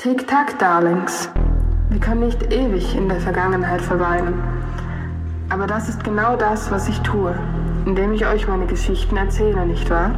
Tick-Tack, Darlings. Wir können nicht ewig in der Vergangenheit verweilen. Aber das ist genau das, was ich tue, indem ich euch meine Geschichten erzähle, nicht wahr?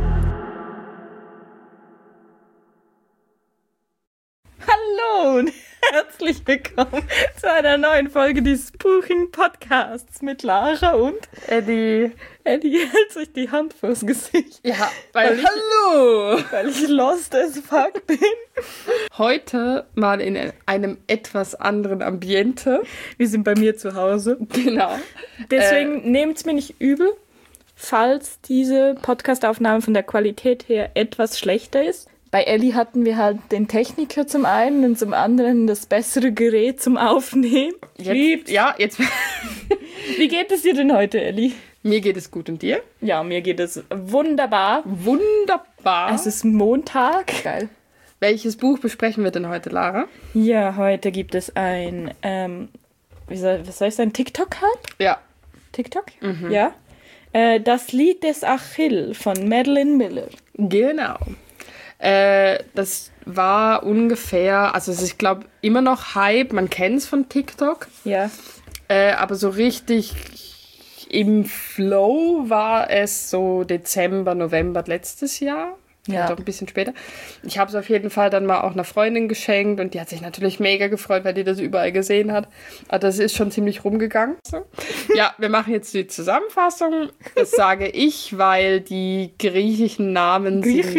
Hallo und herzlich willkommen zu einer neuen Folge des Buching Podcasts mit Lara und Eddie. Eddie hält sich die Hand vors Gesicht. Ja, weil ich lost as fuck bin. Heute mal in einem etwas anderen Ambiente. Wir sind bei mir zu Hause. Genau. Deswegen nehmt's mir nicht übel, falls diese Podcastaufnahme von der Qualität her etwas schlechter ist. Bei Ellie hatten wir halt den Techniker zum einen und zum anderen das bessere Gerät zum Aufnehmen. Jetzt. Wie geht es dir denn heute, Ellie? Mir geht es gut und dir? Ja, mir geht es wunderbar. Wunderbar. Es ist Montag. Geil. Welches Buch besprechen wir denn heute, Lara? Ja, heute gibt es ein, was soll ich sagen, TikTok-Hype? Ja. TikTok? Mhm. Ja. Das Lied des Achill von Madeline Miller. Genau. Das war ungefähr, also es ist, ich glaube, immer noch Hype, man kennt es von TikTok. Ja. Aber so richtig im Flow war es so Dezember, November letztes Jahr. Ja. Doch ein bisschen später. Ich habe es auf jeden Fall dann mal auch einer Freundin geschenkt und die hat sich natürlich mega gefreut, weil die das überall gesehen hat. Aber das ist schon ziemlich rumgegangen. So. Ja, wir machen jetzt die Zusammenfassung. Das sage ich, weil die griechischen Namen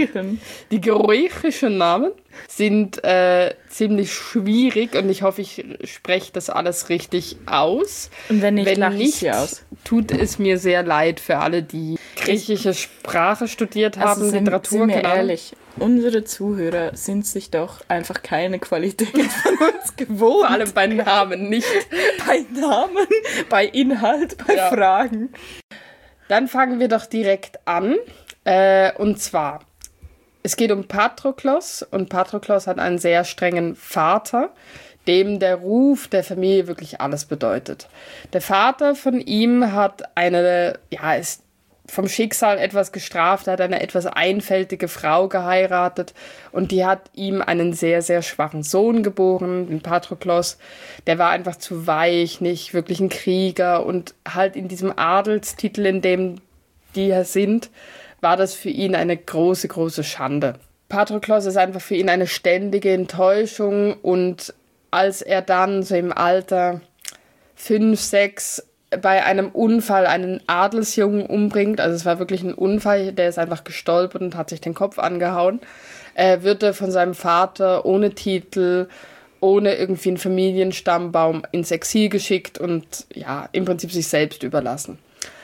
sind ziemlich schwierig und ich hoffe, ich spreche das alles richtig aus. Und wenn nicht, lache ich sie aus. Tut es mir sehr leid für alle, die griechische Sprache studiert haben, Literatur. Sind wir ehrlich, unsere Zuhörer sind sich doch einfach keine Qualität von uns gewohnt. Vor allem bei Namen nicht. Bei Namen, bei Inhalt, bei Fragen. Dann fangen wir doch direkt an. Und zwar, es geht um Patroklos und Patroklos hat einen sehr strengen Vater, dem der Ruf der Familie wirklich alles bedeutet. Der Vater von ihm ist vom Schicksal etwas gestraft, er hat eine etwas einfältige Frau geheiratet und die hat ihm einen sehr, sehr schwachen Sohn geboren, den Patroklos. Der war einfach zu weich, nicht wirklich ein Krieger und halt in diesem Adelstitel, in dem die sind, war das für ihn eine große, große Schande. Patroklos ist einfach für ihn eine ständige Enttäuschung und als er dann so im Alter 5, 6 bei einem Unfall einen Adelsjungen umbringt, also es war wirklich ein Unfall, der ist einfach gestolpert und hat sich den Kopf angehauen, wird er von seinem Vater ohne Titel, ohne irgendwie einen Familienstammbaum ins Exil geschickt und ja, im Prinzip sich selbst überlassen.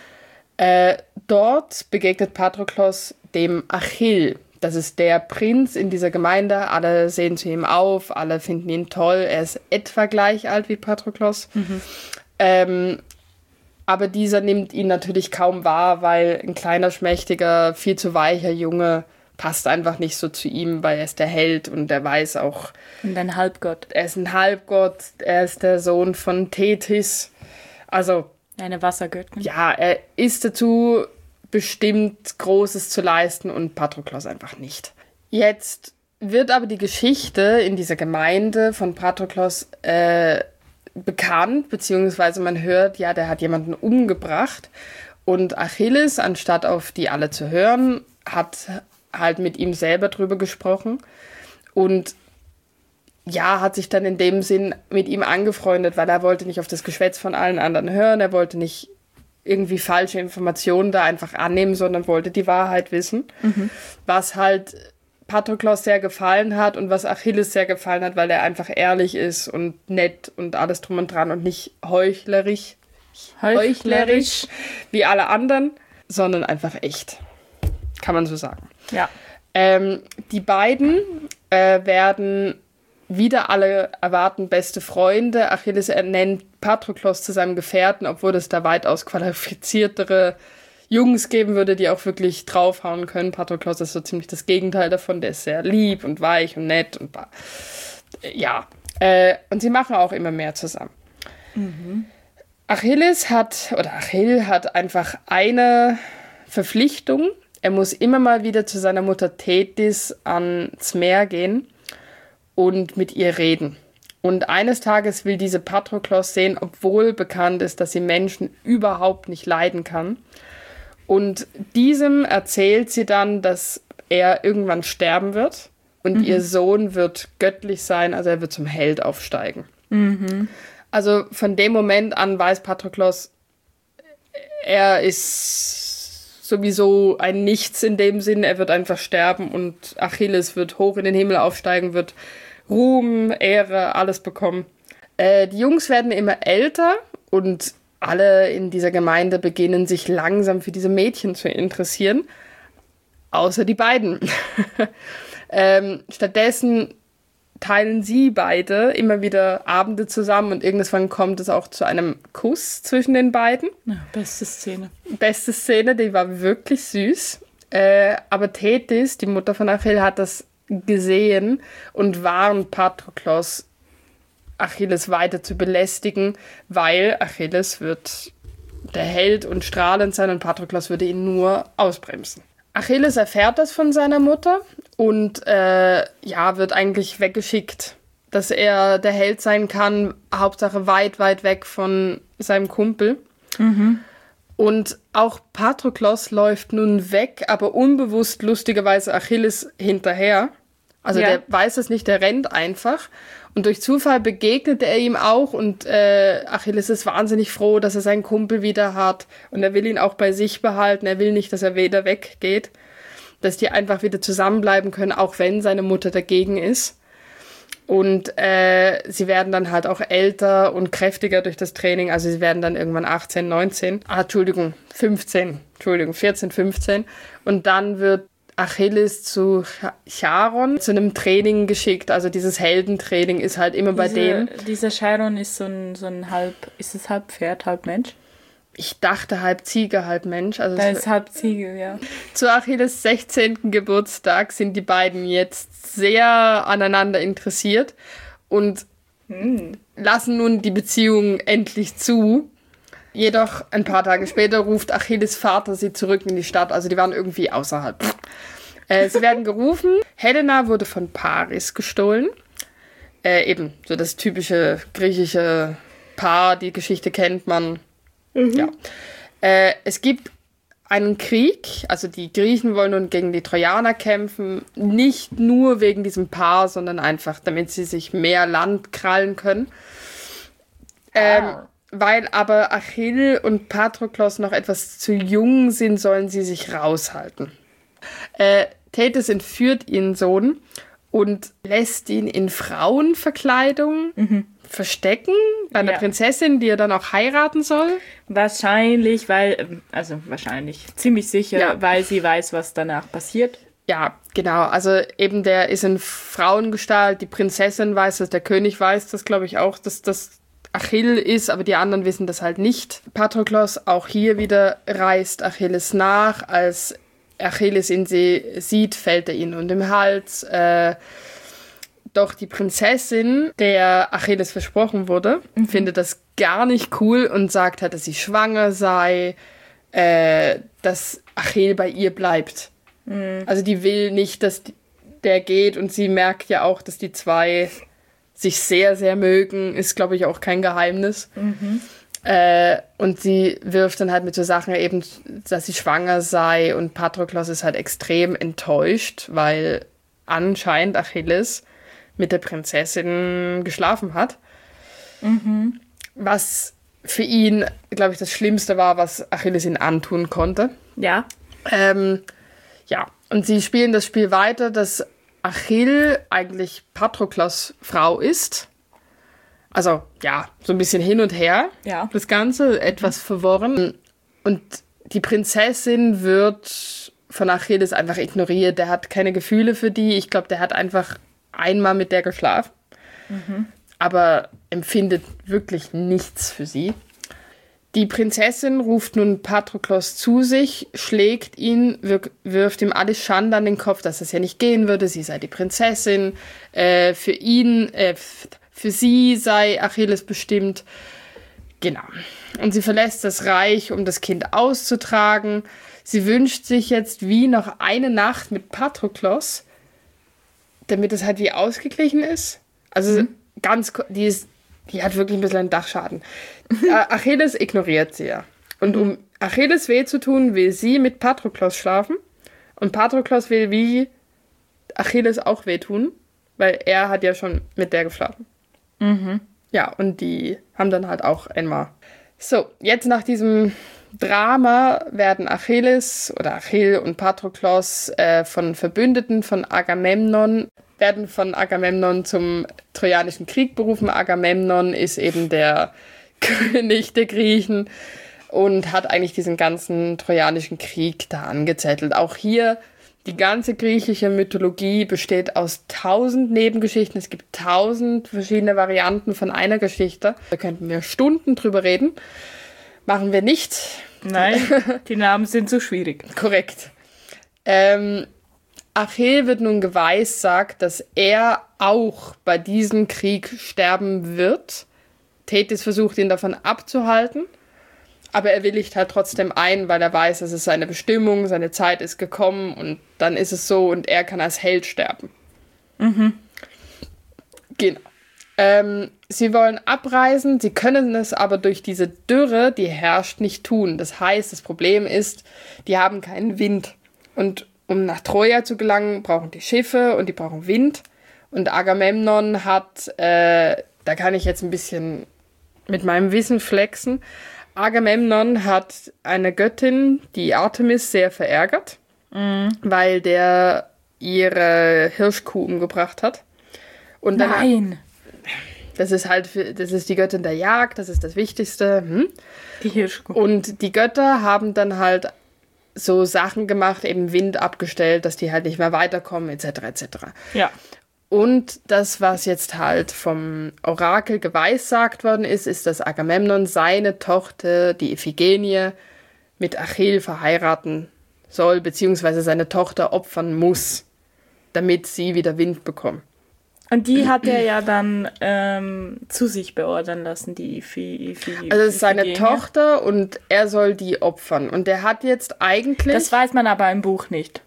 Dort begegnet Patroklos dem Achill. Das ist der Prinz in dieser Gemeinde. Alle sehen zu ihm auf, alle finden ihn toll. Er ist etwa gleich alt wie Patroklos. Mhm. Aber dieser nimmt ihn natürlich kaum wahr, weil ein kleiner, schmächtiger, viel zu weicher Junge passt einfach nicht so zu ihm, weil er ist der Held und er weiß auch... Und ein Halbgott. Er ist ein Halbgott, er ist der Sohn von Tethys. Also... Eine Wassergöttin. Ja, er ist dazu bestimmt, Großes zu leisten und Patroklos einfach nicht. Jetzt wird aber die Geschichte in dieser Gemeinde von Patroklos bekannt, beziehungsweise man hört, ja, der hat jemanden umgebracht und Achilles, anstatt auf die alle zu hören, hat halt mit ihm selber drüber gesprochen und ja, hat sich dann in dem Sinn mit ihm angefreundet, weil er wollte nicht auf das Geschwätz von allen anderen hören, er wollte nicht irgendwie falsche Informationen da einfach annehmen, sondern wollte die Wahrheit wissen, was halt Patroklos sehr gefallen hat und was Achilles sehr gefallen hat, weil er einfach ehrlich ist und nett und alles drum und dran und nicht heuchlerisch wie alle anderen, sondern einfach echt, kann man so sagen. Ja. Die beiden werden wieder alle erwarten beste Freunde. Achilles ernennt Patroklos zu seinem Gefährten, obwohl es da weitaus qualifiziertere Jungs geben würde, die auch wirklich draufhauen können. Patroklos ist so ziemlich das Gegenteil davon. Der ist sehr lieb und weich und nett und ja. Und sie machen auch immer mehr zusammen. Mhm. Achill hat einfach eine Verpflichtung. Er muss immer mal wieder zu seiner Mutter Tethys ans Meer gehen und mit ihr reden. Und eines Tages will diese Patroklos sehen, obwohl bekannt ist, dass sie Menschen überhaupt nicht leiden kann. Und diesem erzählt sie dann, dass er irgendwann sterben wird und ihr Sohn wird göttlich sein, also er wird zum Held aufsteigen. Also von dem Moment an weiß Patroklos, er ist sowieso ein Nichts in dem Sinn, er wird einfach sterben und Achilles wird hoch in den Himmel aufsteigen, wird Ruhm, Ehre, alles bekommen. Die Jungs werden immer älter und alle in dieser Gemeinde beginnen sich langsam für diese Mädchen zu interessieren, außer die beiden. Stattdessen teilen sie beide immer wieder Abende zusammen und irgendwann kommt es auch zu einem Kuss zwischen den beiden. Ja, beste Szene. Beste Szene, die war wirklich süß. Aber Thetis, die Mutter von Achill, hat das gesehen und warnt Patroklos, Achilles weiter zu belästigen, weil Achilles wird der Held und strahlend sein und Patroklos würde ihn nur ausbremsen. Achilles erfährt das von seiner Mutter und wird eigentlich weggeschickt, dass er der Held sein kann, Hauptsache weit, weit weg von seinem Kumpel. Und auch Patroklos läuft nun weg, aber unbewusst lustigerweise Achilles hinterher. Also der weiß es nicht, der rennt einfach. Und durch Zufall begegnet er ihm auch und Achilles ist wahnsinnig froh, dass er seinen Kumpel wieder hat. Und er will ihn auch bei sich behalten. Er will nicht, dass er wieder weggeht. Dass die einfach wieder zusammenbleiben können, auch wenn seine Mutter dagegen ist. Und sie werden dann halt auch älter und kräftiger durch das Training. Also sie werden dann irgendwann 18, 19. 14, 15. Und dann wird Achilles zu Charon zu einem Training geschickt. Also dieses Heldentraining ist halt immer bei dem. Dieser Chiron ist so ein ist es halb Pferd, halb Mensch? Ich dachte halb Ziege, halb Mensch. Also da ist halb Ziege, ja. Zu Achilles 16. Geburtstag sind die beiden jetzt sehr aneinander interessiert und lassen nun die Beziehung endlich zu. Jedoch ein paar Tage später ruft Achilles Vater sie zurück in die Stadt. Also die waren irgendwie außerhalb. Sie werden gerufen. Helena wurde von Paris gestohlen. Eben so das typische griechische Paar. Die Geschichte kennt man. Ja. Es gibt einen Krieg. Also die Griechen wollen nun gegen die Trojaner kämpfen. Nicht nur wegen diesem Paar, sondern einfach, damit sie sich mehr Land krallen können. Weil aber Achill und Patroklos noch etwas zu jung sind, sollen sie sich raushalten. Thetis entführt ihren Sohn und lässt ihn in Frauenverkleidung verstecken bei einer Prinzessin, die er dann auch heiraten soll. Wahrscheinlich, ziemlich sicher, weil sie weiß, was danach passiert. Ja, genau. Also eben der ist in Frauengestalt, die Prinzessin weiß das, der König weiß das, glaube ich, auch, dass das Achill ist, aber die anderen wissen das halt nicht. Patroklos, auch hier wieder, reist Achilles nach. Als Achilles ihn sieht, fällt er ihn um den Hals. Doch die Prinzessin, der Achilles versprochen wurde, findet das gar nicht cool und sagt halt, dass sie schwanger sei, dass Achill bei ihr bleibt. Also die will nicht, dass der geht und sie merkt ja auch, dass die zwei sich sehr, sehr mögen, ist, glaube ich, auch kein Geheimnis. Und sie wirft dann halt mit so Sachen eben, dass sie schwanger sei und Patroklos ist halt extrem enttäuscht, weil anscheinend Achilles mit der Prinzessin geschlafen hat. Was für ihn, glaube ich, das Schlimmste war, was Achilles ihn antun konnte. Ja. Und sie spielen das Spiel weiter, dass Achill eigentlich Patroklos Frau ist. Also, ja, so ein bisschen hin und her. Ja. Das Ganze, etwas verworren. Und die Prinzessin wird von Achilles einfach ignoriert. Der hat keine Gefühle für die. Ich glaube, der hat einfach einmal mit der geschlafen. Aber empfindet wirklich nichts für sie. Die Prinzessin ruft nun Patroklos zu sich, schlägt ihn, wirft ihm alles Schande an den Kopf, dass es ja nicht gehen würde, sie sei die Prinzessin, für sie sei Achilles bestimmt. Genau. Und sie verlässt das Reich, um das Kind auszutragen. Sie wünscht sich jetzt wie noch eine Nacht mit Patroklos, damit es halt wie ausgeglichen ist. Also die hat wirklich ein bisschen einen Dachschaden. Achilles ignoriert sie ja. Und um Achilles weh zu tun, will sie mit Patroklos schlafen. Und Patroklos will wie Achilles auch wehtun, weil er hat ja schon mit der geschlafen. Ja, und die haben dann halt auch einmal. So, jetzt nach diesem Drama werden Achill und Patroklos von Verbündeten von Agamemnon zum Trojanischen Krieg berufen. Agamemnon ist eben der König der Griechen und hat eigentlich diesen ganzen Trojanischen Krieg da angezettelt. Auch hier, die ganze griechische Mythologie besteht aus 1000 Nebengeschichten. Es gibt 1000 verschiedene Varianten von einer Geschichte. Da könnten wir Stunden drüber reden. Machen wir nicht. Nein, die Namen sind so schwierig. Korrekt. Achill wird nun geweissagt, dass er auch bei diesem Krieg sterben wird. Thetis versucht, ihn davon abzuhalten. Aber er willigt halt trotzdem ein, weil er weiß, es ist seine Bestimmung, seine Zeit ist gekommen und dann ist es so und er kann als Held sterben. Genau. Sie wollen abreisen, sie können es aber durch diese Dürre, die herrscht, nicht tun. Das heißt, das Problem ist, die haben keinen Wind. Und um nach Troja zu gelangen, brauchen die Schiffe und die brauchen Wind. Und Agamemnon hat, da kann ich jetzt ein bisschen mit meinem Wissen flexen, Agamemnon hat eine Göttin, die Artemis, sehr verärgert, weil der ihre Hirschkuh umgebracht hat. Und dann Nein! Das ist die Göttin der Jagd, das ist das Wichtigste. Die Hirschkuh. Und die Götter haben dann halt so Sachen gemacht, eben Wind abgestellt, dass die halt nicht mehr weiterkommen, etc., etc. Ja. Und das, was jetzt halt vom Orakel geweissagt worden ist, dass Agamemnon seine Tochter, die Iphigenie, mit Achill verheiraten soll, beziehungsweise seine Tochter opfern muss, damit sie wieder Wind bekommt. Und die hat er ja dann zu sich beordern lassen, die Iphigenie. Also es ist seine Tochter und er soll die opfern. Und der hat jetzt eigentlich... Das weiß man aber im Buch nicht.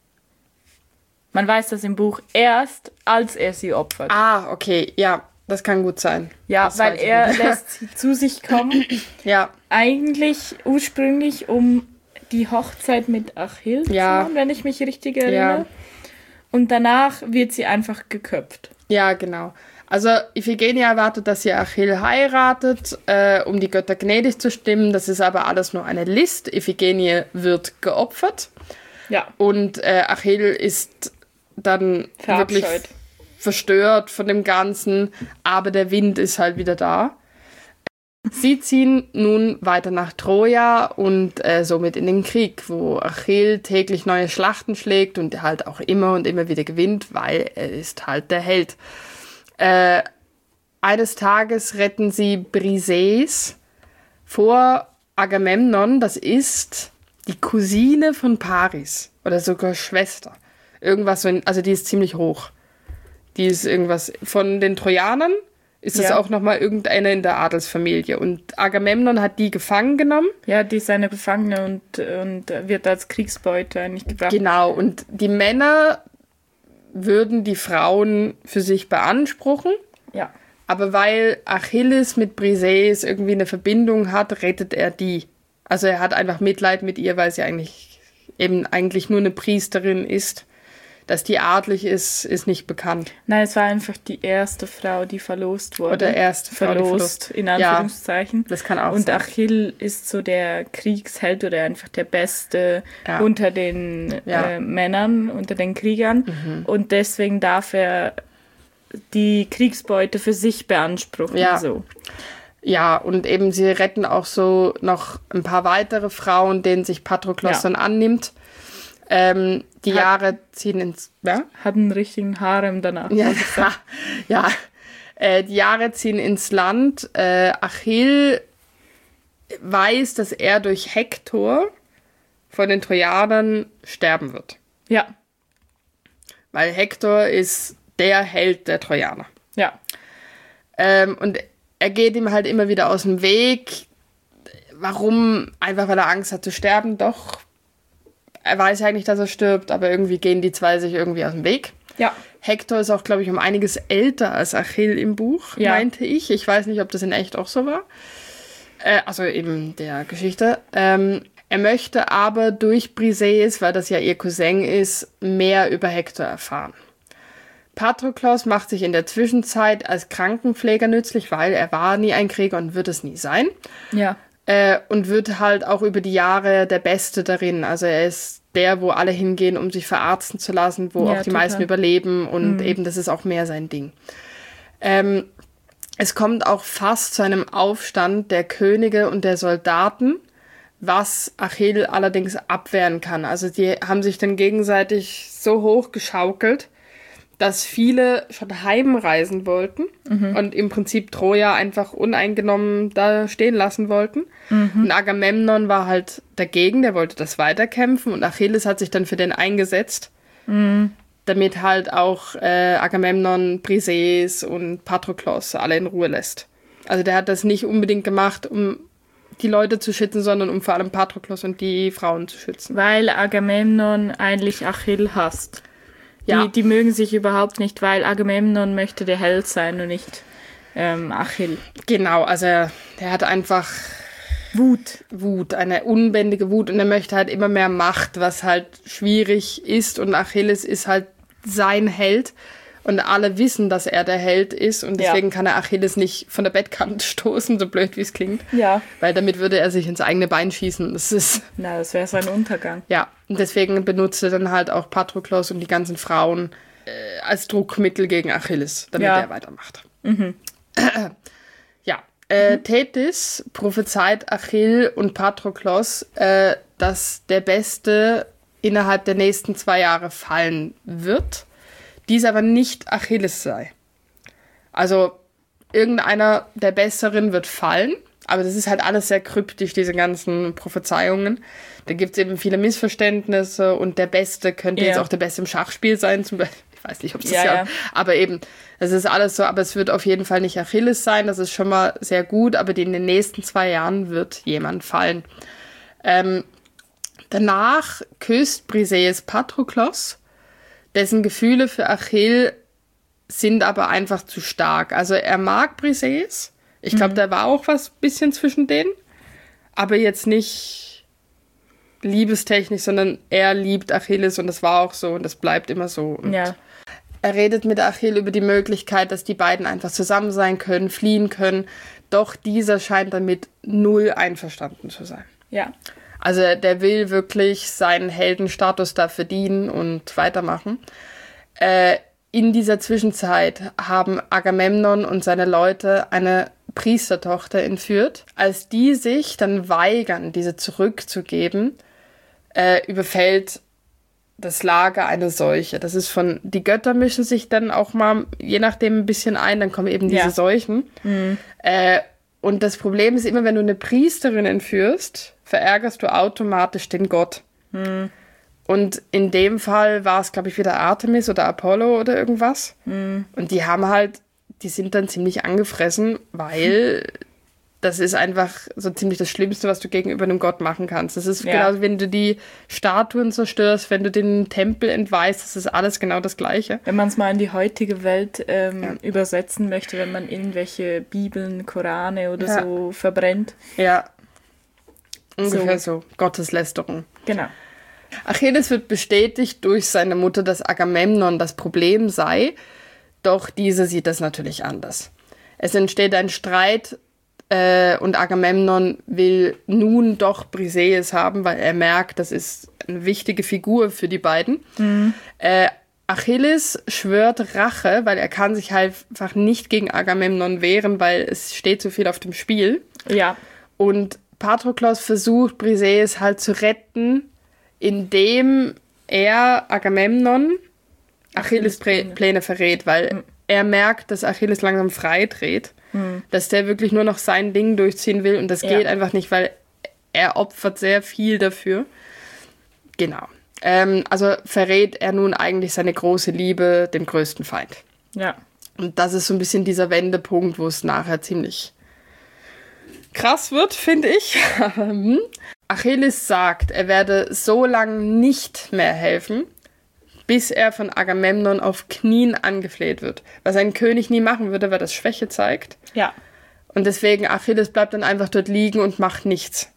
Man weiß das im Buch erst, als er sie opfert. Ah, okay, ja, das kann gut sein. Ja, das weil er lässt sie zu sich kommen. Ja. Eigentlich ursprünglich, um die Hochzeit mit Achill zu machen, wenn ich mich richtig erinnere. Ja. Und danach wird sie einfach geköpft. Ja, genau. Also Iphigenie erwartet, dass sie Achill heiratet, um die Götter gnädig zu stimmen. Das ist aber alles nur eine List. Iphigenie wird geopfert. Ja. Und Achill ist dann wirklich verstört von dem Ganzen. Aber der Wind ist halt wieder da. Sie ziehen nun weiter nach Troja und somit in den Krieg, wo Achill täglich neue Schlachten schlägt und halt auch immer und immer wieder gewinnt, weil er ist halt der Held. Eines Tages retten sie Briseis vor Agamemnon, das ist die Cousine von Paris oder sogar Schwester. Irgendwas so, also die ist ziemlich hoch. Die ist irgendwas von den Trojanern. Ist das auch nochmal irgendeine in der Adelsfamilie. Und Agamemnon hat die gefangen genommen. Ja, die ist eine Gefangene und wird als Kriegsbeute eigentlich gebracht. Genau, und die Männer würden die Frauen für sich beanspruchen. Ja. Aber weil Achilles mit Briseis irgendwie eine Verbindung hat, rettet er die. Also er hat einfach Mitleid mit ihr, weil sie eigentlich nur eine Priesterin ist. Dass die adlig ist, ist nicht bekannt. Nein, es war einfach die erste Frau, die verlost wurde. Oder erste Frau, die verlost, in Anführungszeichen. Ja, das kann auch sein. Und sein. Achill ist so der Kriegsheld oder einfach der Beste unter den Männern, unter den Kriegern. Und deswegen darf er die Kriegsbeute für sich beanspruchen. Ja. So. Ja, und eben sie retten auch so noch ein paar weitere Frauen, denen sich Patroklos dann annimmt. Die Jahre ziehen ins... Ja? Hat einen richtigen Harem danach. Ja, die Jahre ziehen ins Land. Achill weiß, dass er durch Hektor von den Trojanern sterben wird. Ja. Weil Hektor ist der Held der Trojaner. Ja. Und er geht ihm halt immer wieder aus dem Weg. Warum? Einfach weil er Angst hat zu sterben. Doch, er weiß eigentlich, dass er stirbt, aber irgendwie gehen die zwei sich irgendwie aus dem Weg. Ja. Hektor ist auch, glaube ich, um einiges älter als Achill im Buch, meinte ich. Ich weiß nicht, ob das in echt auch so war. Also eben der Geschichte. Er möchte aber durch Briseis, weil das ja ihr Cousin ist, mehr über Hektor erfahren. Patroklos macht sich in der Zwischenzeit als Krankenpfleger nützlich, weil er war nie ein Krieger und wird es nie sein. Ja. Und wird halt auch über die Jahre der Beste darin. Also er ist der, wo alle hingehen, um sich verarzten zu lassen, wo auch die meisten überleben und eben das ist auch mehr sein Ding. Es kommt auch fast zu einem Aufstand der Könige und der Soldaten, was Achill allerdings abwehren kann. Also die haben sich dann gegenseitig so hoch geschaukelt, dass viele schon heimreisen wollten und im Prinzip Troja einfach uneingenommen da stehen lassen wollten. Und Agamemnon war halt dagegen, der wollte das weiterkämpfen und Achilles hat sich dann für den eingesetzt, damit halt auch Agamemnon, Briseis und Patroklos alle in Ruhe lässt. Also der hat das nicht unbedingt gemacht, um die Leute zu schützen, sondern um vor allem Patroklos und die Frauen zu schützen. Weil Agamemnon eigentlich Achill hasst. Ja. Die mögen sich überhaupt nicht, weil Agamemnon möchte der Held sein und nicht Achill. Genau, also der hat einfach Wut, eine unbändige Wut und er möchte halt immer mehr Macht, was halt schwierig ist und Achilles ist halt sein Held und alle wissen, dass er der Held ist und deswegen kann er Achilles nicht von der Bettkante stoßen, so blöd wie es klingt. Ja. Weil damit würde er sich ins eigene Bein schießen. Das wäre sein Untergang. Ja, und deswegen benutzt er dann halt auch Patroklos und die ganzen Frauen als Druckmittel gegen Achilles, damit er weitermacht. Tethys prophezeit Achill und Patroklos, dass der Beste innerhalb der nächsten 2 Jahre fallen wird, dies aber nicht Achilles sei. Also irgendeiner der Besseren wird fallen, aber das ist halt alles sehr kryptisch, diese ganzen Prophezeiungen. Da gibt es eben viele Missverständnisse und der Beste könnte jetzt auch der Beste im Schachspiel sein, zum Beispiel. Ich weiß nicht, ob es das aber eben, das ist alles so, aber es wird auf jeden Fall nicht Achilles sein, das ist schon mal sehr gut, aber in den nächsten 2 Jahren wird jemand fallen. Danach küsst Briseis Patroklos, dessen Gefühle für Achill sind aber einfach zu stark. Also er mag Briseis, ich glaube, da war auch was bisschen zwischen denen, aber jetzt nicht liebestechnisch, sondern er liebt Achilles und das war auch so und das bleibt immer so. Und er redet mit Achill über die Möglichkeit, dass die beiden einfach zusammen sein können, fliehen können, doch dieser scheint damit 0 einverstanden zu sein. Ja. Also der will wirklich seinen Heldenstatus da verdienen und weitermachen. In dieser Zwischenzeit haben Agamemnon und seine Leute eine Priestertochter entführt. Als die sich dann weigern, diese zurückzugeben, überfällt das Lager eine Seuche. Das ist die Götter mischen sich dann auch mal, je nachdem, ein bisschen ein, dann kommen eben diese Seuchen. Und das Problem ist immer, wenn du eine Priesterin entführst, verärgerst du automatisch den Gott. Und in dem Fall war es, glaube ich, wieder Artemis oder Apollo oder irgendwas. Und die sind dann ziemlich angefressen, weil das ist einfach so ziemlich das Schlimmste, was du gegenüber einem Gott machen kannst. Das ist genauso, wenn du die Statuen zerstörst, wenn du den Tempel entweihst, das ist alles genau das Gleiche. Wenn man es mal in die heutige Welt übersetzen möchte, wenn man irgendwelche Bibeln, Korane oder so verbrennt. Ja, ungefähr so. Gotteslästerung. Genau. Achilles wird bestätigt durch seine Mutter, dass Agamemnon das Problem sei, doch diese sieht das natürlich anders. Es entsteht ein Streit und Agamemnon will nun doch Briseis haben, weil er merkt, das ist eine wichtige Figur für die beiden. Achilles schwört Rache, weil er kann sich halt einfach nicht gegen Agamemnon wehren, weil es steht so viel auf dem Spiel. Ja. Und Patroklos versucht, Briseis halt zu retten, indem er Agamemnon Achilles Pläne verrät, weil er merkt, dass Achilles langsam freidreht, dass der wirklich nur noch sein Ding durchziehen will und das geht einfach nicht, weil er opfert sehr viel dafür. Genau. Also verrät er nun eigentlich seine große Liebe dem größten Feind. Ja. Und das ist so ein bisschen dieser Wendepunkt, wo es nachher ziemlich krass wird, finde ich. Achilles sagt, er werde so lange nicht mehr helfen, bis er von Agamemnon auf Knien angefleht wird. Was ein König nie machen würde, weil das Schwäche zeigt. Ja. Und deswegen, Achilles bleibt dann einfach dort liegen und macht nichts.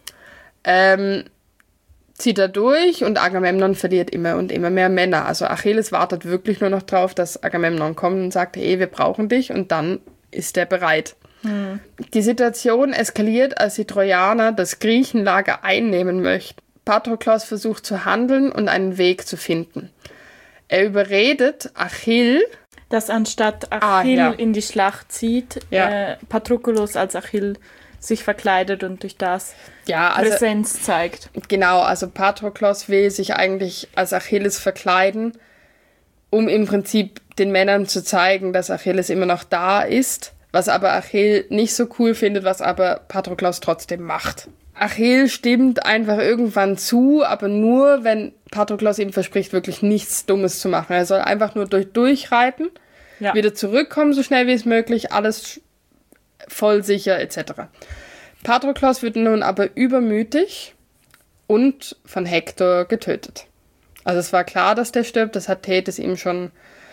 Zieht er durch und Agamemnon verliert immer und immer mehr Männer. Also Achilles wartet wirklich nur noch drauf, dass Agamemnon kommt und sagt, hey, wir brauchen dich, und dann ist er bereit. Die Situation eskaliert, als die Trojaner das Griechenlager einnehmen möchten. Patroklos versucht zu handeln und einen Weg zu finden. Er überredet Achill, dass anstatt Achill in die Schlacht zieht, Patroklos als Achill sich verkleidet und durch das Präsenz zeigt. Genau, also Patroklos will sich eigentlich als Achilles verkleiden, um im Prinzip den Männern zu zeigen, dass Achilles immer noch da ist, was aber Achill nicht so cool findet, was aber Patroklos trotzdem macht. Achill stimmt einfach irgendwann zu, aber nur, wenn Patroklos ihm verspricht, wirklich nichts Dummes zu machen. Er soll einfach nur durchreiten, wieder zurückkommen, so schnell wie es möglich, alles voll sicher etc. Patroklos wird nun aber übermütig und von Hektor getötet. Also es war klar, dass der stirbt, das hat Thetis ihm schon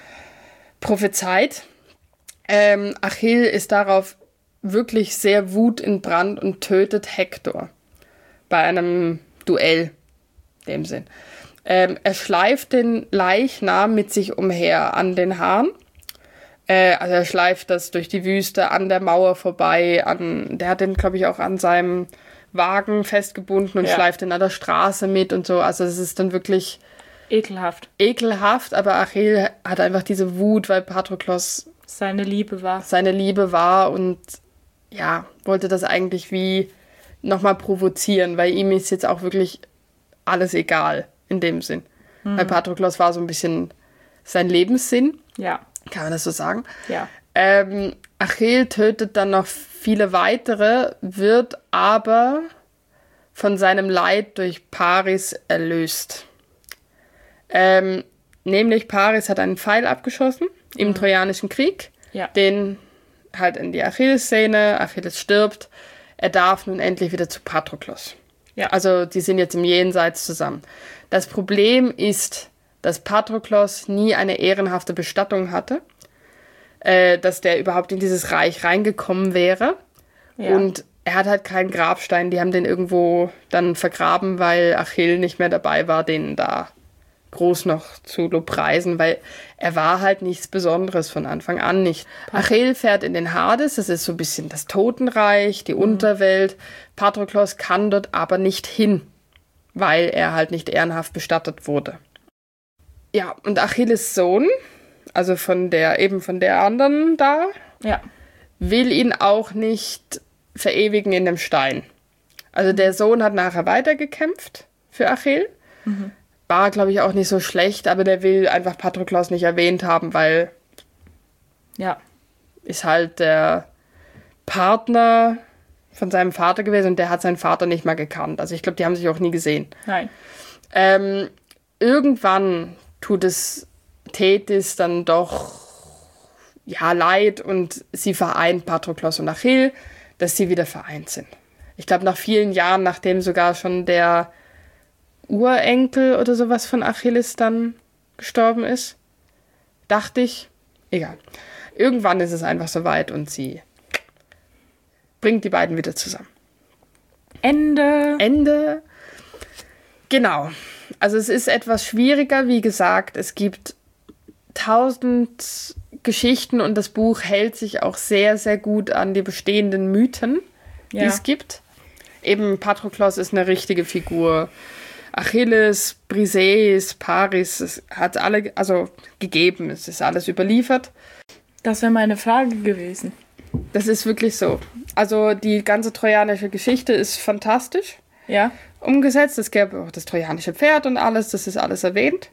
prophezeit. Achill ist darauf wirklich sehr wutentbrannt und tötet Hektor bei einem Duell, in dem Sinn. Er schleift den Leichnam mit sich umher an den Haaren. Also er schleift das durch die Wüste, an der Mauer vorbei, der hat den, glaube ich, auch an seinem Wagen festgebunden und schleift den an der Straße mit und so. Also es ist dann wirklich ekelhaft, aber Achill hat einfach diese Wut, weil Patroklos seine Liebe war und wollte das eigentlich wie nochmal provozieren, weil ihm ist jetzt auch wirklich alles egal in dem Sinn. Weil Patroklos war so ein bisschen sein Lebenssinn. Ja. Kann man das so sagen? Ja. Achill tötet dann noch viele weitere, wird aber von seinem Leid durch Paris erlöst. Nämlich Paris hat einen Pfeil abgeschossen im Trojanischen Krieg, den halt in die Achilles-Szene, Achilles stirbt, er darf nun endlich wieder zu Patroklos. Ja. Also die sind jetzt im Jenseits zusammen. Das Problem ist, dass Patroklos nie eine ehrenhafte Bestattung hatte, dass der überhaupt in dieses Reich reingekommen wäre. Ja. Und er hat halt keinen Grabstein, die haben den irgendwo dann vergraben, weil Achill nicht mehr dabei war, den da groß noch zu lobpreisen, weil er war halt nichts Besonderes von Anfang an nicht. Achill fährt in den Hades, das ist so ein bisschen das Totenreich, die Unterwelt. Patroklos kann dort aber nicht hin, weil er halt nicht ehrenhaft bestattet wurde. Ja, und Achilles Sohn, also von der anderen da, will ihn auch nicht verewigen in dem Stein. Also der Sohn hat nachher weitergekämpft für Achill. War, glaube ich, auch nicht so schlecht, aber der will einfach Patroklos nicht erwähnt haben, weil ist halt der Partner von seinem Vater gewesen und der hat seinen Vater nicht mal gekannt. Also ich glaube, die haben sich auch nie gesehen. Nein. Irgendwann tut es Thetis dann doch leid und sie vereint Patroklos und Achill, dass sie wieder vereint sind. Ich glaube, nach vielen Jahren, nachdem sogar schon der Urenkel oder sowas von Achilles dann gestorben ist, dachte ich, egal. Irgendwann ist es einfach soweit und sie bringt die beiden wieder zusammen. Ende. Genau. Also es ist etwas schwieriger, wie gesagt, es gibt 1000 Geschichten und das Buch hält sich auch sehr, sehr gut an die bestehenden Mythen, die es gibt. Eben Patroklos ist eine richtige Figur. Achilles, Briseis, Paris, es hat alle gegeben, es ist alles überliefert. Das wäre meine Frage gewesen. Das ist wirklich so. Also die ganze trojanische Geschichte ist fantastisch umgesetzt. Es gäbe auch das trojanische Pferd und alles, das ist alles erwähnt.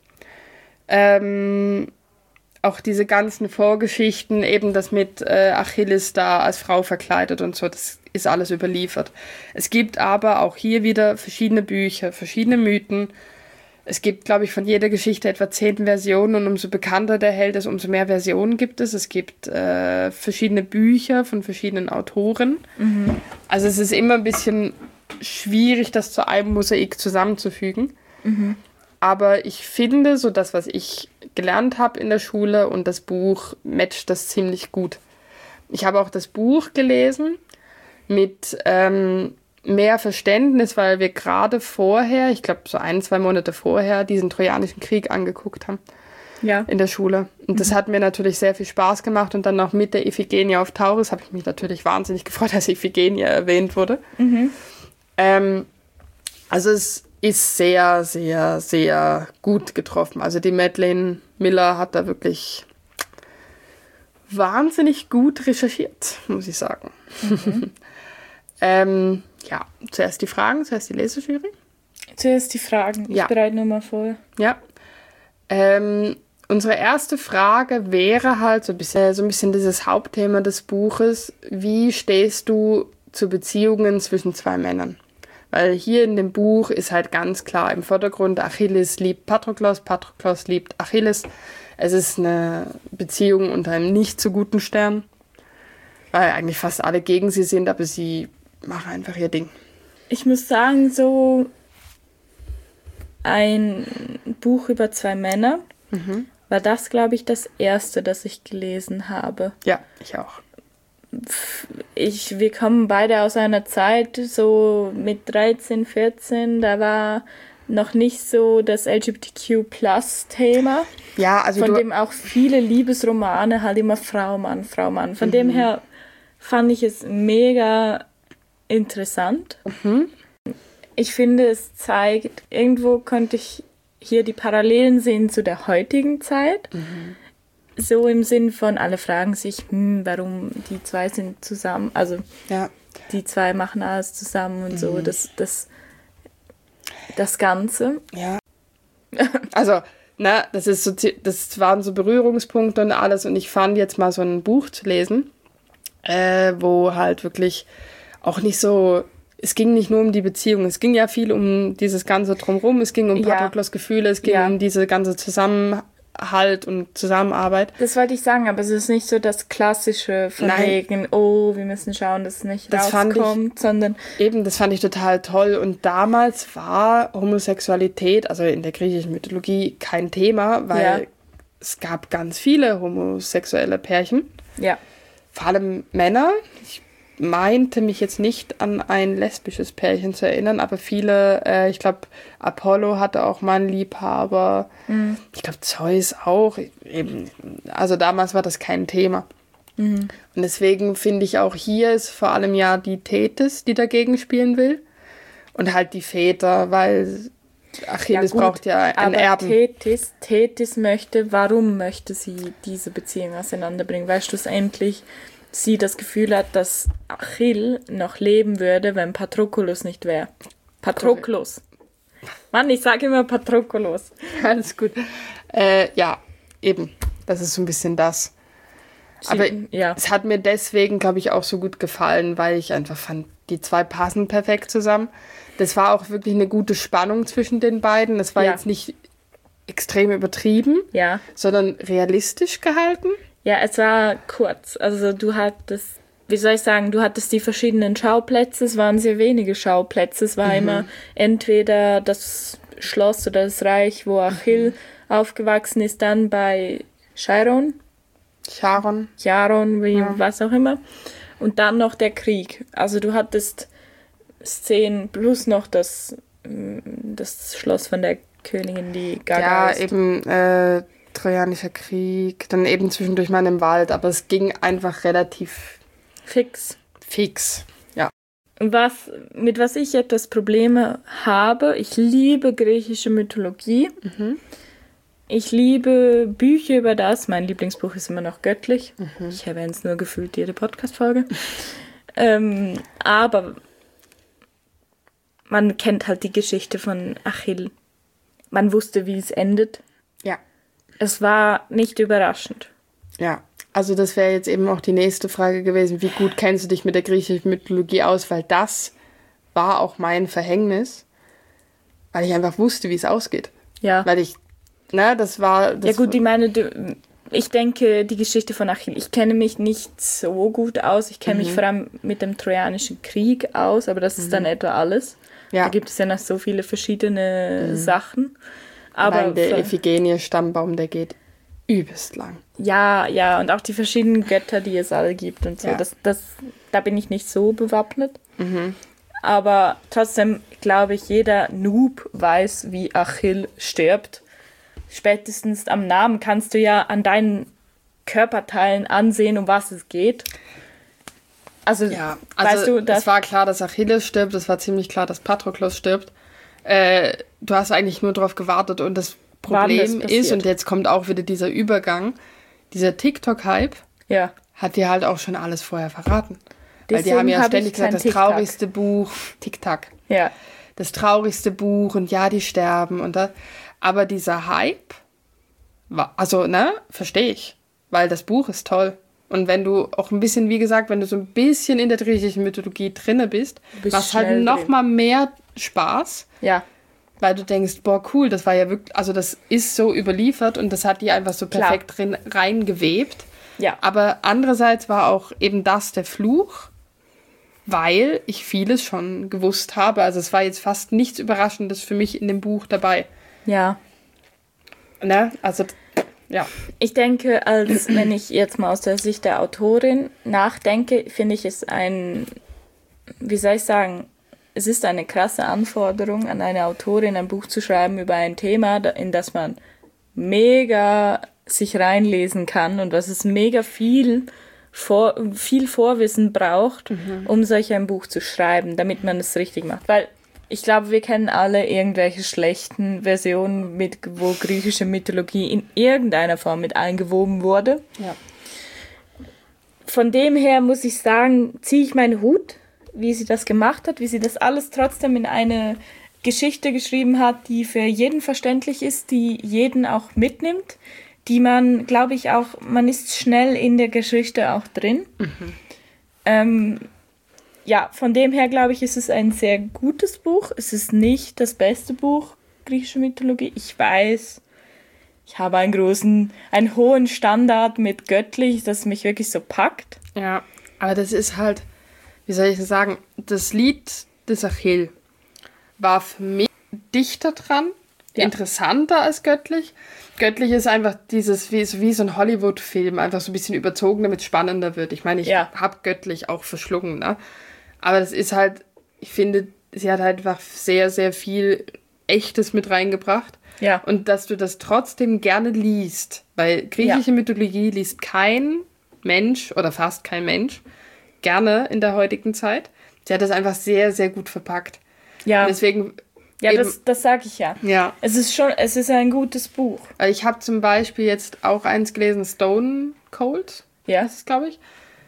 Auch diese ganzen Vorgeschichten, eben das mit Achilles da als Frau verkleidet und so, das ist alles überliefert. Es gibt aber auch hier wieder verschiedene Bücher, verschiedene Mythen. Es gibt, glaube ich, von jeder Geschichte etwa 10 Versionen und umso bekannter der Held ist, umso mehr Versionen gibt es. Es gibt verschiedene Bücher von verschiedenen Autoren. Also es ist immer ein bisschen schwierig, das zu einem Mosaik zusammenzufügen. Aber ich finde, so das, was ich gelernt habe in der Schule und das Buch matcht das ziemlich gut. Ich habe auch das Buch gelesen mit mehr Verständnis, weil wir gerade vorher, ich glaube so 1-2 Monate vorher, diesen Trojanischen Krieg angeguckt haben. Ja. In der Schule. Und das hat mir natürlich sehr viel Spaß gemacht. Und dann noch mit der Iphigenie auf Tauris habe ich mich natürlich wahnsinnig gefreut, dass Iphigenie erwähnt wurde. Also es ist sehr, sehr, sehr gut getroffen. Also die Madeleine Miller hat da wirklich wahnsinnig gut recherchiert, muss ich sagen. Ja, zuerst die Fragen, zuerst die Lesejury. Zuerst die Fragen. Ich bereite nur mal vor. Ja. Unsere erste Frage wäre halt so ein bisschen dieses Hauptthema des Buches. Wie stehst du zu Beziehungen zwischen zwei Männern? Weil hier in dem Buch ist halt ganz klar im Vordergrund, Achilles liebt Patroklos, Patroklos liebt Achilles. Es ist eine Beziehung unter einem nicht so guten Stern, weil eigentlich fast alle gegen sie sind, aber sie machen einfach ihr Ding. Ich muss sagen, so ein Buch über zwei Männer war das, glaube ich, das erste, das ich gelesen habe. Ja, ich auch. Wir kommen beide aus einer Zeit, so mit 13, 14, da war noch nicht so das LGBTQ+-Thema. Ja, also von dem auch viele Liebesromane halt immer Frau, Mann, Frau, Mann. Von dem her fand ich es mega interessant. Ich finde, es zeigt, irgendwo konnte ich hier die Parallelen sehen zu der heutigen Zeit. So im Sinn von, alle fragen sich, warum die zwei sind zusammen. Also die zwei machen alles zusammen und so. Das Ganze. Ja. Also, das waren so Berührungspunkte und alles. Und ich fand jetzt mal so ein Buch zu lesen, wo halt wirklich auch nicht so, es ging nicht nur um die Beziehung, es ging ja viel um dieses ganze Drumherum, es ging um Patroklos Gefühle, es ging um diese ganze Zusammenhalt und Zusammenarbeit. Das wollte ich sagen, aber es ist nicht so das Klassische von wegen, oh, wir müssen schauen, dass es nicht rauskommt, sondern... Eben, das fand ich total toll. Und damals war Homosexualität, also in der griechischen Mythologie, kein Thema, weil es gab ganz viele homosexuelle Pärchen. Ja. Vor allem Männer. Ich meinte mich jetzt nicht an ein lesbisches Pärchen zu erinnern, aber viele, ich glaube, Apollo hatte auch mal einen Liebhaber. Ich glaube, Zeus auch. Eben, also damals war das kein Thema. Und deswegen finde ich auch hier ist vor allem ja die Tethys, die dagegen spielen will. Und halt die Väter, weil Achilles braucht ja einen Erben. Tethys warum möchte sie diese Beziehung auseinanderbringen? Weil schlussendlich sie das Gefühl hat, dass Achill noch leben würde, wenn Patroklos nicht wäre. Patroklos. Mann, ich sage immer Patroklos. Alles gut. Ja, eben. Das ist so ein bisschen das. Aber es hat mir deswegen, glaube ich, auch so gut gefallen, weil ich einfach fand, die zwei passen perfekt zusammen. Das war auch wirklich eine gute Spannung zwischen den beiden. Das war jetzt nicht extrem übertrieben, sondern realistisch gehalten. Ja, es war kurz. Also du hattest, wie soll ich sagen, du hattest die verschiedenen Schauplätze. Es waren sehr wenige Schauplätze. Es war immer entweder das Schloss oder das Reich, wo Achill aufgewachsen ist, dann bei Charon, was auch immer. Und dann noch der Krieg. Also du hattest Szenen plus noch das Schloss von der Königin, die Gaga ist. Ja, eben Trojanischer Krieg, dann eben zwischendurch mal im Wald, aber es ging einfach relativ fix. Ja. Mit was ich etwas Probleme habe, ich liebe griechische Mythologie. Ich liebe Bücher über das. Mein Lieblingsbuch ist immer noch Göttlich. Ich erwähne es nur gefühlt jede Podcast-Folge. Aber man kennt halt die Geschichte von Achill. Man wusste, wie es endet. Ja. Es war nicht überraschend. Ja, also das wäre jetzt eben auch die nächste Frage gewesen. Wie gut kennst du dich mit der griechischen Mythologie aus? Weil das war auch mein Verhängnis, weil ich einfach wusste, wie es ausgeht. Ja. Weil ich, ich denke, die Geschichte von Achill, ich kenne mich nicht so gut aus. Ich kenne mich vor allem mit dem Trojanischen Krieg aus, aber das ist dann etwa alles. Ja. Da gibt es ja noch so viele verschiedene Sachen. Aber Allein der Iphigenie-Stammbaum, der geht übelst lang. Ja, und auch die verschiedenen Götter, die es alle gibt und so. Ja. Da bin ich nicht so bewappnet. Aber trotzdem glaube ich, jeder Noob weiß, wie Achill stirbt. Spätestens am Namen kannst du ja an deinen Körperteilen ansehen, um was es geht. Also, weißt du, es war klar, dass Achilles stirbt, es war ziemlich klar, dass Patroklos stirbt. Du hast eigentlich nur darauf gewartet und das Problem ist, und jetzt kommt auch wieder dieser Übergang, dieser TikTok-Hype hat dir halt auch schon alles vorher verraten. Weil die haben ja ständig gesagt, das traurigste Buch, Tic-Tac. Ja. Das traurigste Buch und ja, die sterben und das. Aber dieser Hype war, also, verstehe ich. Weil das Buch ist toll. Und wenn du auch ein bisschen, wie gesagt, wenn du so ein bisschen in der griechischen Mythologie drinne bist, machst halt noch mal mehr Spaß. Ja. Weil du denkst, boah, cool, das war ja wirklich, also das ist so überliefert und das hat die einfach so perfekt drin reingewebt. Ja. Aber andererseits war auch eben das der Fluch, weil ich vieles schon gewusst habe. Also es war jetzt fast nichts Überraschendes für mich in dem Buch dabei. Ja. Also, ja. Ich denke, wenn ich jetzt mal aus der Sicht der Autorin nachdenke, finde ich es es ist eine krasse Anforderung an eine Autorin, ein Buch zu schreiben über ein Thema, in das man mega sich reinlesen kann und was es mega viel Vorwissen braucht, um solch ein Buch zu schreiben, damit man es richtig macht. Weil ich glaube, wir kennen alle irgendwelche schlechten Versionen, wo griechische Mythologie in irgendeiner Form mit eingewoben wurde. Ja. Von dem her muss ich sagen, ziehe ich meinen Hut, wie sie das gemacht hat, wie sie das alles trotzdem in eine Geschichte geschrieben hat, die für jeden verständlich ist, die jeden auch mitnimmt, die man, glaube ich, auch, man ist schnell in der Geschichte auch drin. Von dem her, glaube ich, ist es ein sehr gutes Buch. Es ist nicht das beste Buch griechische Mythologie. Ich weiß, ich habe einen hohen Standard mit göttlich, das mich wirklich so packt. Ja, aber das ist halt, wie soll ich sagen, das Lied des Achill war für mich dichter dran, interessanter als göttlich. Göttlich ist einfach dieses, wie so ein Hollywood-Film, einfach so ein bisschen überzogen, damit es spannender wird. Ich meine, ich habe göttlich auch verschlungen, ne? Aber das ist halt, ich finde, sie hat halt einfach sehr, sehr viel Echtes mit reingebracht. Ja. Und dass du das trotzdem gerne liest, weil griechische Mythologie liest kein Mensch oder fast kein Mensch gerne in der heutigen Zeit. Sie hat das einfach sehr, sehr gut verpackt. Ja. Und deswegen... Ja, das sage ich ja. Ja. Es ist ein gutes Buch. Ich habe zum Beispiel jetzt auch eins gelesen, Stone Cold. Ja. Das ist, glaube ich.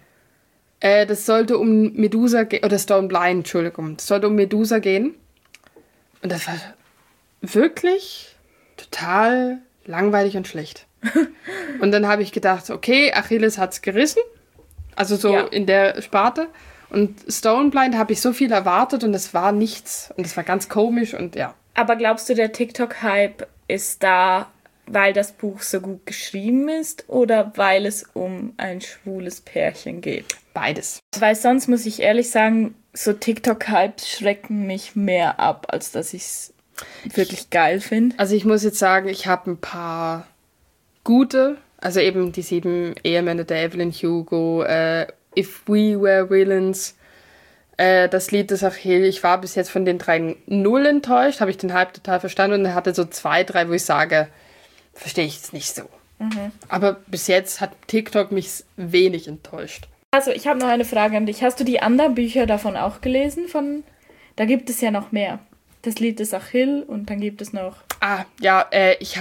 Das sollte um Medusa gehen, oder Stone Blind, Entschuldigung. Das sollte um Medusa gehen. Und das war wirklich total langweilig und schlecht. Und dann habe ich gedacht, okay, Achilles hat's gerissen. Also so in der Sparte. Und Stone Blind habe ich so viel erwartet und es war nichts. Und es war ganz komisch und ja. Aber glaubst du, der TikTok-Hype ist da, weil das Buch so gut geschrieben ist oder weil es um ein schwules Pärchen geht? Beides. Weil sonst muss ich ehrlich sagen, so TikTok-Hypes schrecken mich mehr ab, als dass ich es wirklich geil finde. Also ich muss jetzt sagen, ich habe ein paar gute, also eben die 7 Ehemänner der Evelyn Hugo, If We Were Villains, das Lied des Achill. Ich war bis jetzt von den 3 null enttäuscht, habe ich den Hype total verstanden und er hatte so 2, 3, wo ich sage, verstehe ich es nicht so. Aber bis jetzt hat TikTok mich wenig enttäuscht. Also ich habe noch eine Frage an dich. Hast du die anderen Bücher davon auch gelesen? Da gibt es ja noch mehr. Das Lied des Achill und dann gibt es noch... Ich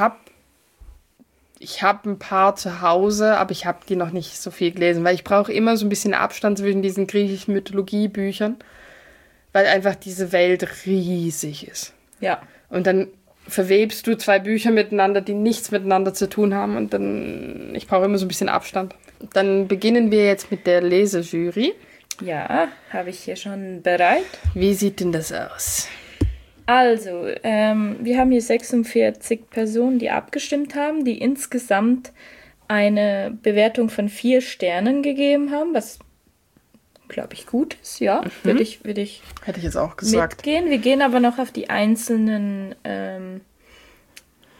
habe ein paar zu Hause, aber ich habe die noch nicht so viel gelesen, weil ich brauche immer so ein bisschen Abstand zwischen diesen griechischen Mythologiebüchern, weil einfach diese Welt riesig ist. Ja. Und dann verwebst du 2 Bücher miteinander, die nichts miteinander zu tun haben und dann, ich brauche immer so ein bisschen Abstand. Dann beginnen wir jetzt mit der Lesejury. Ja, habe ich hier schon bereit. Wie sieht denn das aus? Also, wir haben hier 46 Personen, die abgestimmt haben, die insgesamt eine Bewertung von 4 Sternen gegeben haben, was, glaube ich, gut ist, ja. Hätte ich jetzt auch gesagt. Mitgehen. Wir gehen aber noch auf die einzelnen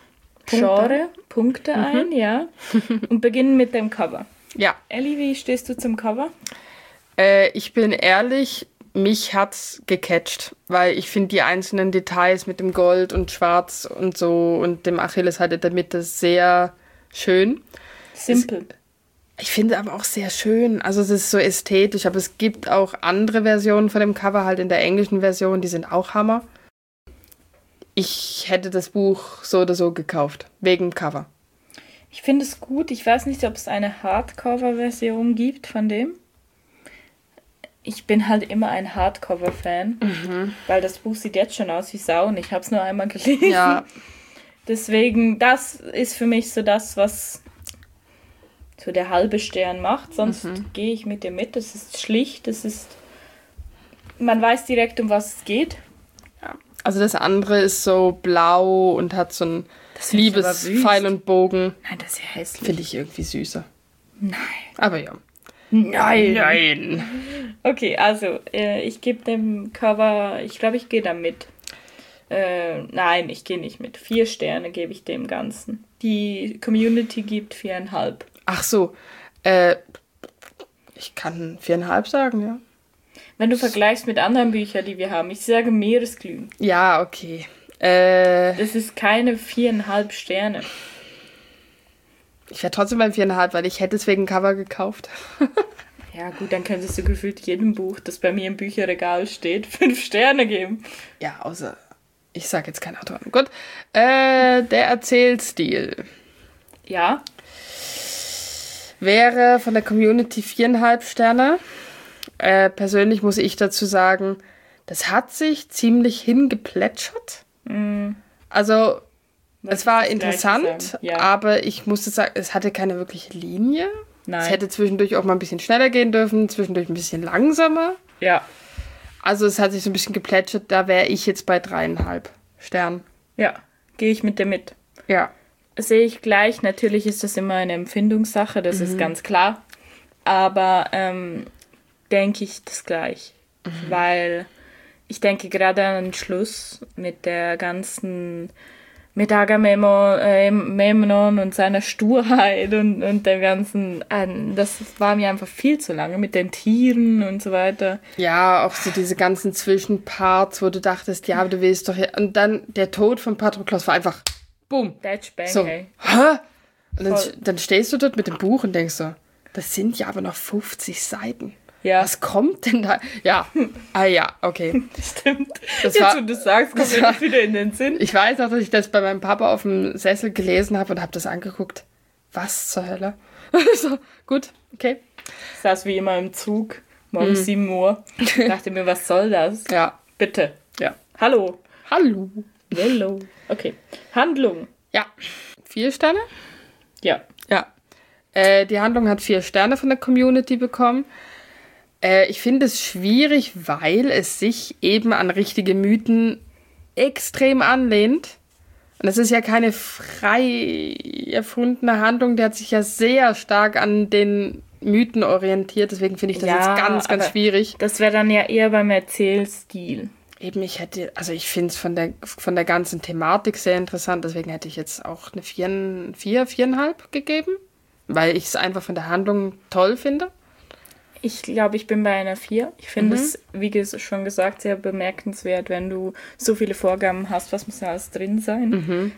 Genre, Punkte ein, ja. Und beginnen mit dem Cover. Ja. Elli, wie stehst du zum Cover? Ich bin ehrlich, mich hat's gecatcht, weil ich finde die einzelnen Details mit dem Gold und Schwarz und so und dem Achilles halt in der Mitte sehr schön. Simpel. Ich finde aber auch sehr schön, also es ist so ästhetisch, aber es gibt auch andere Versionen von dem Cover, halt in der englischen Version, die sind auch Hammer. Ich hätte das Buch so oder so gekauft, wegen dem Cover. Ich finde es gut. Ich weiß nicht, ob es eine Hardcover-Version gibt von dem. Ich bin halt immer ein Hardcover-Fan, weil das Buch sieht jetzt schon aus wie Sau und ich habe es nur einmal gelesen. Ja. Deswegen, das ist für mich so das, was so der halbe Stern macht. Sonst gehe ich mit dir mit. Es ist schlicht, man weiß direkt, um was es geht. Ja. Also das andere ist so blau und hat so ein Liebespfeil und Bogen. Nein, das ist ja hässlich. Finde ich irgendwie süßer. Nein. Aber ja. Nein. Okay, also ich gebe dem Cover, ich glaube, ich gehe da mit. Nein, ich gehe nicht mit. 4 Sterne gebe ich dem Ganzen. Die Community gibt 4,5. Ach so. Ich kann 4,5 sagen, ja. Wenn du vergleichst mit anderen Büchern, die wir haben, ich sage Meeresglühen. Ja, okay. Das ist keine 4,5 Sterne. Ich wäre trotzdem beim 4,5, weil ich hätte es wegen Cover gekauft. Ja gut, dann könntest du gefühlt jedem Buch, das bei mir im Bücherregal steht, 5 Sterne geben. Ja, außer, ich sage jetzt keinen Autoren. Gut, der Erzählstil. Ja. Wäre von der Community 4,5 Sterne. Persönlich muss ich dazu sagen, das hat sich ziemlich hingeplätschert. Also, es war interessant, ja. Aber ich musste sagen, es hatte keine wirkliche Linie. Nein. Es hätte zwischendurch auch mal ein bisschen schneller gehen dürfen, zwischendurch ein bisschen langsamer. Ja. Also es hat sich so ein bisschen geplätschert, da wäre ich jetzt bei 3,5 Sternen. Ja, gehe ich mit dir mit. Ja. Sehe ich gleich, natürlich ist das immer eine Empfindungssache, das ist ganz klar. Aber denke ich das gleich. Weil ich denke gerade an den Schluss mit der ganzen, mit Agamemnon und seiner Sturheit und dem ganzen, das war mir einfach viel zu lange mit den Tieren und so weiter. Ja, auch so diese ganzen Zwischenparts, wo du dachtest, ja, aber du willst doch hier. Und dann der Tod von Patroklos war einfach, boom. That's bang, so, hey. hä? Und dann stehst du dort mit dem Buch und denkst so, das sind ja aber noch 50 Seiten. Ja. Was kommt denn da? Ja, ja, okay. Stimmt. Das Jetzt, war, wo du sagst, kommt mir das wieder in den Sinn. Ich weiß auch, dass ich das bei meinem Papa auf dem Sessel gelesen habe und habe das angeguckt. Was zur Hölle? So, gut, okay. Ich saß wie immer im Zug, morgens 7 Uhr. Dachte mir, was soll das? Ja. Bitte. Ja. Hallo. Hallo. Hello. Okay. Handlung. Ja. 4 Sterne? Ja. Ja. Die Handlung hat 4 Sterne von der Community bekommen. Ich finde es schwierig, weil es sich eben an richtige Mythen extrem anlehnt. Und es ist ja keine frei erfundene Handlung, die hat sich ja sehr stark an den Mythen orientiert. Deswegen finde ich das jetzt ganz, ganz schwierig. Das wäre dann ja eher beim Erzählstil. Eben, ich finde es von der ganzen Thematik sehr interessant. Deswegen hätte ich jetzt auch eine 4,5 gegeben. Weil ich es einfach von der Handlung toll finde. Ich glaube, ich bin bei einer 4. Ich finde es, wie schon gesagt, sehr bemerkenswert, wenn du so viele Vorgaben hast, was muss da alles drin sein.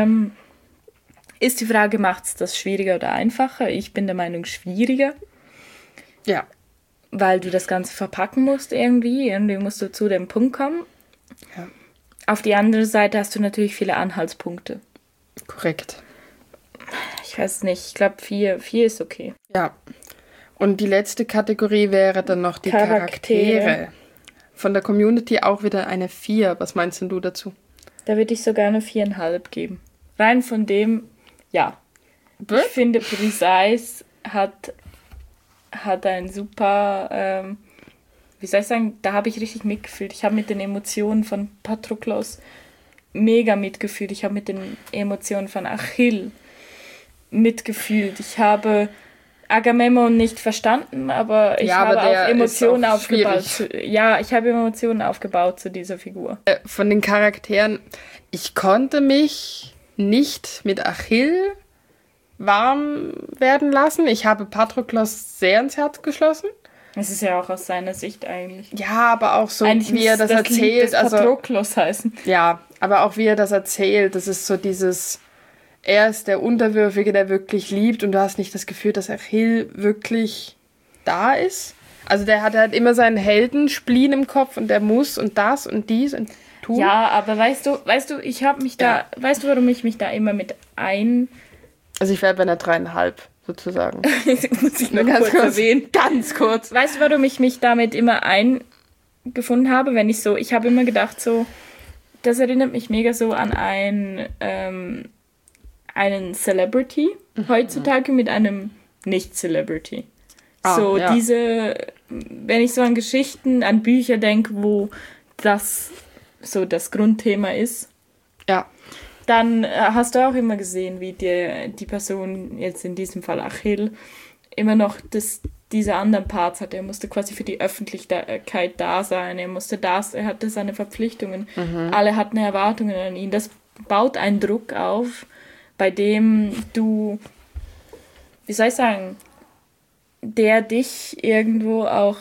Ist die Frage, macht es das schwieriger oder einfacher? Ich bin der Meinung, schwieriger. Ja. Weil du das Ganze verpacken musst irgendwie. Irgendwie musst du zu dem Punkt kommen. Ja. Auf die andere Seite hast du natürlich viele Anhaltspunkte. Korrekt. Ich weiß nicht, ich glaube 4 ist okay. Ja. Und die letzte Kategorie wäre dann noch die Charaktere. Von der Community auch wieder eine 4. Was meinst denn du dazu? Da würde ich sogar eine 4,5 geben. Rein von dem, ja. Ich finde, Precise hat ein super, wie soll ich sagen, da habe ich richtig mitgefühlt. Ich habe mit den Emotionen von Patroklos mega mitgefühlt. Ich habe mit den Emotionen von Achill mitgefühlt. Ich habe Agamemnon nicht verstanden, aber ich habe auch Emotionen aufgebaut. Ich habe Emotionen aufgebaut zu dieser Figur. Von den Charakteren, ich konnte mich nicht mit Achill warm werden lassen. Ich habe Patroklos sehr ins Herz geschlossen. Das ist ja auch aus seiner Sicht eigentlich. Ja, aber auch so, Eigentlich wie er das erzählt. Lied des Patroklos heißen. Ja, aber auch wie er das erzählt. Das ist so dieses, er ist der Unterwürfige, der wirklich liebt und du hast nicht das Gefühl, dass Achill wirklich da ist. Also der hat halt immer seinen Heldenspleen im Kopf und der muss und das und dies und tun. Ja, aber weißt du, ich habe mich weißt du, warum ich mich da immer mit Also ich wäre bei einer 3,5 sozusagen. muss ich nur ganz kurz erwähnen. Ganz kurz. Weißt du, warum ich mich damit immer eingefunden habe? Ich habe immer gedacht so, das erinnert mich mega so an einen Celebrity heutzutage mit einem Nicht-Celebrity. So ja. wenn ich so an Geschichten, an Bücher denke, wo das so das Grundthema ist, Ja. dann hast du auch immer gesehen, wie die Person, jetzt in diesem Fall Achill, immer noch diese anderen Parts hatte. Er musste quasi für die Öffentlichkeit da sein, er hatte seine Verpflichtungen, alle hatten Erwartungen an ihn. Das baut einen Druck auf, bei dem du, wie soll ich sagen, der dich irgendwo auch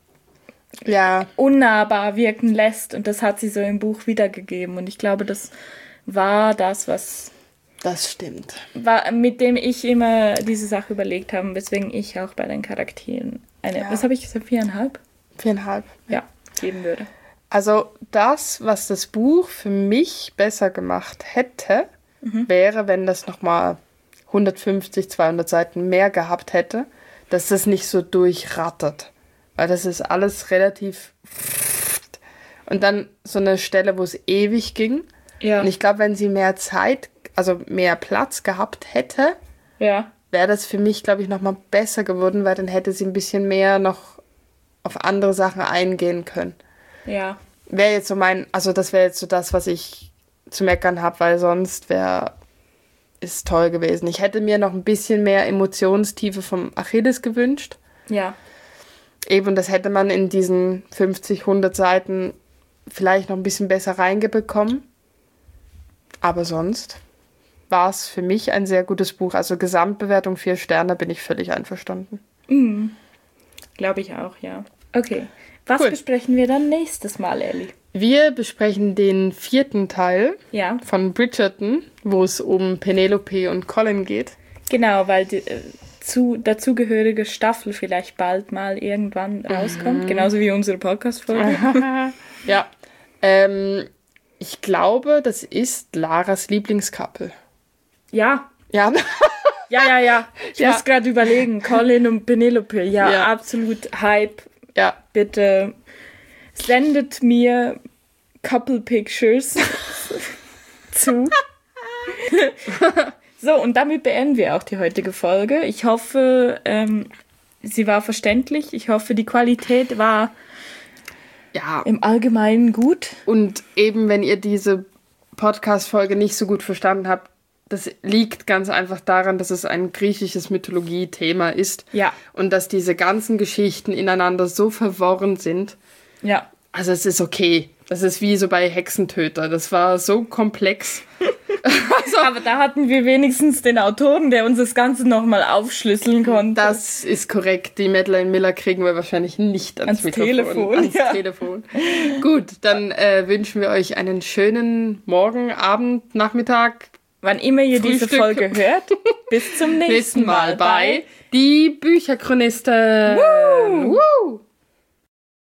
unnahbar wirken lässt. Und das hat sie so im Buch wiedergegeben. Und ich glaube, das war das stimmt. mit dem ich immer diese Sache überlegt habe, weswegen ich auch bei den Charakteren was habe ich gesagt, 4,5? 4,5. Ja, geben würde. Also das, was das Buch für mich besser gemacht hätte, wäre, wenn das nochmal 150, 200 Seiten mehr gehabt hätte, dass das nicht so durchrattert. Weil das ist alles relativ... Und dann so eine Stelle, wo es ewig ging. Ja. Und ich glaube, wenn sie mehr Zeit, also mehr Platz gehabt hätte, Ja. wäre das für mich, glaube ich, nochmal besser geworden, weil dann hätte sie ein bisschen mehr noch auf andere Sachen eingehen können. Ja. Wäre jetzt so das wäre jetzt so das, was ich zu meckern habe, weil sonst ist toll gewesen. Ich hätte mir noch ein bisschen mehr Emotionstiefe vom Achilles gewünscht. Ja. Eben, das hätte man in diesen 50, 100 Seiten vielleicht noch ein bisschen besser reingebekommen. Aber sonst war es für mich ein sehr gutes Buch. Also Gesamtbewertung 4 Sterne, bin ich völlig einverstanden. Glaube ich auch, ja. Okay. Was Cool. besprechen wir dann nächstes Mal, Ellie? Wir besprechen den 4. Teil Ja. von Bridgerton, wo es um Penelope und Colin geht. Genau, weil die dazugehörige Staffel vielleicht bald mal irgendwann rauskommt. Genauso wie unsere Podcast-Folge. Ja. Ich glaube, das ist Laras Lieblingscouple. Ja. Ja. Ja. Ich Ja. muss gerade überlegen. Colin und Penelope. Ja, Ja. absolut Hype. Ja. Bitte sendet mir Couple Pictures zu. So, und damit beenden wir auch die heutige Folge. Ich hoffe, sie war verständlich. Ich hoffe, die Qualität war Ja. im Allgemeinen gut. Und eben, wenn ihr diese Podcast-Folge nicht so gut verstanden habt, das liegt ganz einfach daran, dass es ein griechisches Mythologie-Thema ist. Ja. Und dass diese ganzen Geschichten ineinander so verworren sind. Ja. Also es ist okay. Das ist wie so bei Hexentöter. Das war so komplex. Aber da hatten wir wenigstens den Autoren, der uns das Ganze nochmal aufschlüsseln konnte. Das ist korrekt. Die Madeleine Miller kriegen wir wahrscheinlich nicht ans Mikrofon. Telefon. Gut, dann wünschen wir euch einen schönen Morgen, Abend, Nachmittag. Wann immer ihr diese Frühstück. Folge hört, bis zum nächsten Mal bei Die Bücherchronisten. Woo!